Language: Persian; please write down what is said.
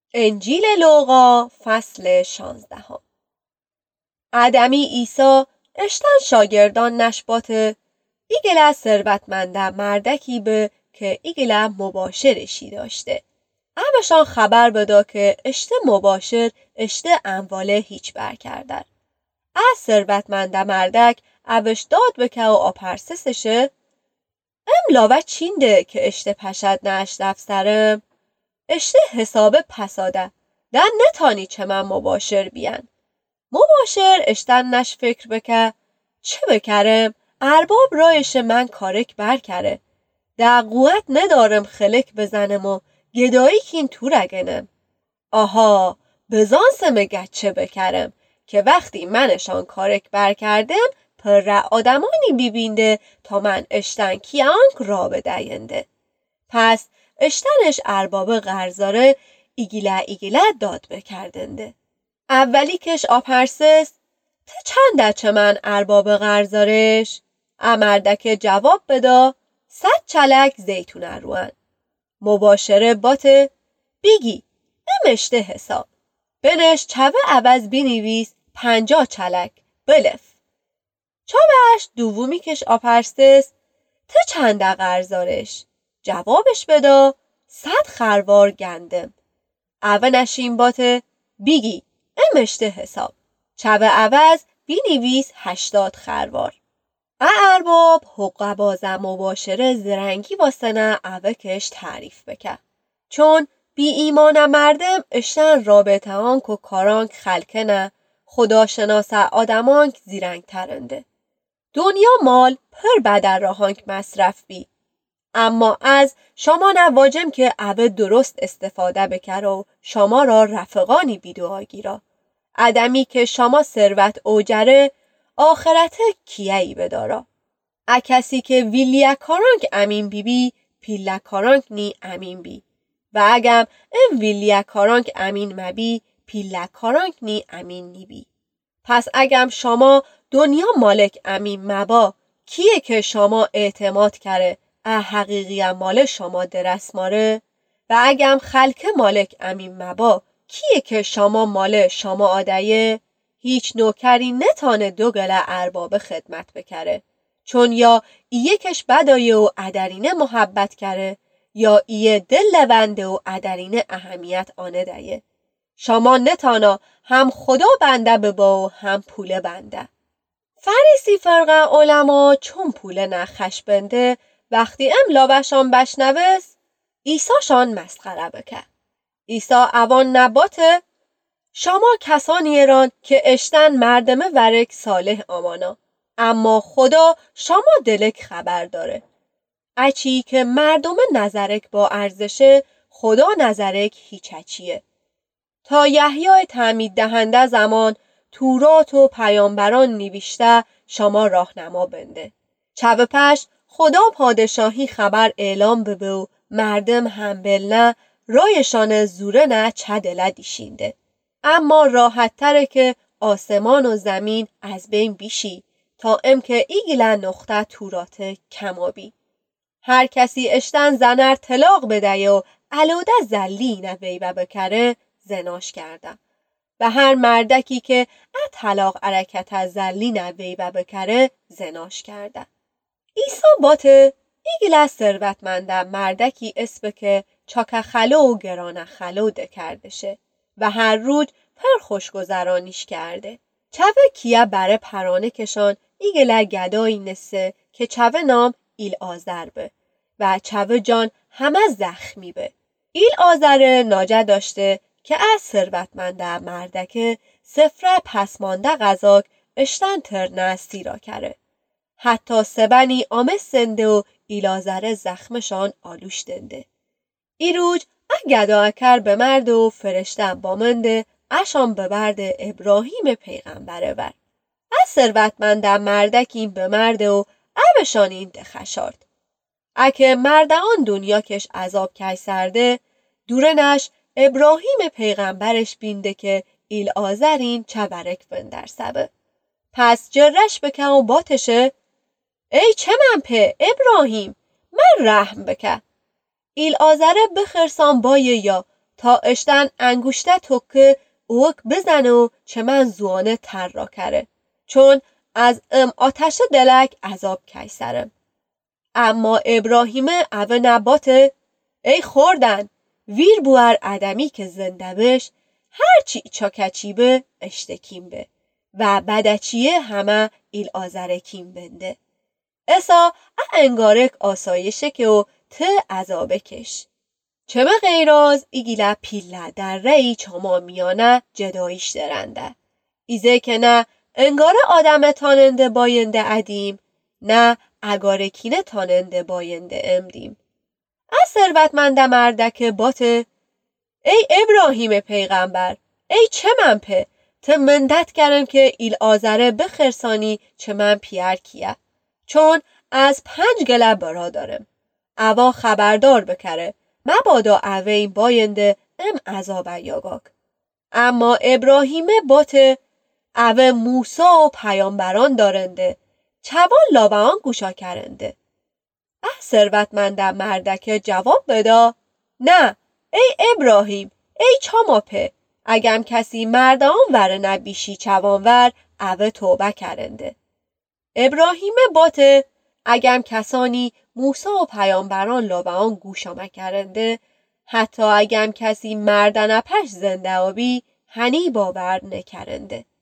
انجیل لوقا فصل 16. آدمی عیسی اشتن شاگردان نشباته ایگله ثروتمنده مردکی به که ایگله مباشرشی داشته. اوشان خبر بدا که اشته مباشر اشته امواله هیچ بر کردن. از ثروتمنده مردک اوش داد بکه و آپرسسشه املاوه چینده که اشته پشد نشت دفترم اشته حساب پساده در نتانی چه من مباشر بیان. مباشر اشتن نش فکر بکه چه بکرم ارباب رایش من کارک بر کره در قوت ندارم خلک بزنم و گدایی کین تو رگنم. آها بزان سمگه چه بکرم که وقتی منشان کارک بر کردم پر آدمانی بیبینده تا من اشتن کیانک را بدهینده. پس اشتنش ارباب قرضاره ایگیله داد بکردنده. اولی کش آپرسس ته چنده چه من ارباب قرضارش؟ امردک جواب بدا 100 چلک زیتون اروان. مباشره باته بیگی امشته حساب بنش چوه عوض بینیویس 50 چلک بلف. چاوهش دومی کش آپرسس ته چنده قرضارش؟ جوابش بدا 100 خروار گندم. اوه نشین باته بیگی امشته حساب چوه عوض بینیویس 80 خروار. ارباب حقه بازم مباشره زرنگی واسنه اوه کش تعریف بکه چون بی ایمان مردم اشتن رابطه آنک و کارانک خلکه نه خداشناس آدمانک زیرنگ ترنده. دنیا مال پر بدر راهانک مصرف بی اما از شما نواجم که اوه درست استفاده بکر و شما را رفقانی بیدواگی را. آدمی که شما ثروت اوجره آخرت کیهی بدارا. کسی که ویلیکارانک امین بی پیلکارانک نی امین بی و اگم ام ویلیکارانک امین مبی پیلکارانک نی امین نی بی. پس اگم شما دنیا مالک امین مبا کیه که شما اعتماد کره حقیقی مال شما درست ماره و اگم خلک مالک امین مبا کیه که شما مال شما آدیه هیچ نوکری نتانه دو گله ارباب خدمت بکره چون یا یکش بدایه و ادرینه محبت کره یا ایه دل لونده و ادرینه اهمیت آنه دیه. شما نتانا هم خدا بنده ببا و هم پوله بنده. فریسی فرقه علما چون پوله نخش بنده وقتی املاوشان بشنوس عیساشان مسخره بکه. عیسی اوان نباته شما کسانی ایران که اشتن مردم ورک صالح آمانا اما خدا شما دلک خبر داره. اچی که مردم نظرک با ارزشه خدا نظرک هیچ اچیه. تا یحیی تعمید دهنده زمان تورات و پیامبران نوشته شما راهنما بنده. چوه پش خدا پادشاهی خبر اعلام ببه و مردم همبل نه رایشان زوره نه چدله دیشینده. اما راحت تره که آسمان و زمین از بین بیشی تا که ایگله نقطه تورات کمابی. هر کسی اشتن زنر طلاق بدهی و علاوه زلی نویبه بکره زناش کرده و هر مردکی که طلاق حرکت از زلی نویبه بکره زناش کرده. عیسی باته ایگله ثروتمنده مردکی اسبه که چاک خلو و گران خلو ده کردشه و هر روز پر خوشگذرانیش کرده. چوه کیه بره پرانه کشان ایگله گدایی نسه که چوه نام ایل آزر به و چوه جان همه زخمی به. ایل آزر ناجه داشته که از ثروتمنده مردک سفره پسمانده غذاک اشتن ترنه سیرا کره. حتی سبنی آمه سنده و ایلازره زخمشان آلوش دنده. ایروج گدا اکر به مرد و فرشته با منده اشان ببرد ابراهیم پیغمبره ور. از ثروتمنده مردکیم به مرد و اوشان این دخشارد. اکه مردان دنیا کش عذاب کش سرده دورنش ابراهیم پیغمبرش بینده که ایل آزرین چبرک بندر سبه. پس جرش بکن و باتشه ای چه من په ابراهیم من رحم بکه. ایل آزره بخرسان بایه یا تا اشتن انگوشته توکه اوک بزن و چه من زوانه تر را کره چون از آتش دلک عذاب کیسرم. اما ابراهیم او نباته ای خوردن ویر بوار ادمی که زنده بش هرچی چاکچی به اشتکیم به و بدچیه همه ایل آزرکیم بنده. اسا انگارک آسایشه که او ته عذابه کش. چه به غیراز ایگیله پیله در رئی چما میانه جدایش درنده. ایزه که نه انگاره آدم تاننده باینده ادیم نه اگارکینه تاننده باینده امدیم. از ثروتمند مردک باته ای ابراهیم پیغمبر ای چه من په ته مندت کردم که ایل آزره بخرسانی چه من پیار کیه چون از 5 گله برادرم اوا خبردار بکره مبادا اوین باینده عذاب یاگاک. اما ابراهیم باته اوه موسا و پیامبران دارنده چوان لابان گوشا کرنده. ثروتمند مردک جواب بدا نه ای ابراهیم ای چاماپه اگم کسی مردان ور نبیشی چوانور اوه توبه کرنده. ابراهیم باته اگم کسانی موسی و پیامبران لابان گوشا کرنده حتی اگم کسی مردن پش زنده آبی هنی باور نکرنده.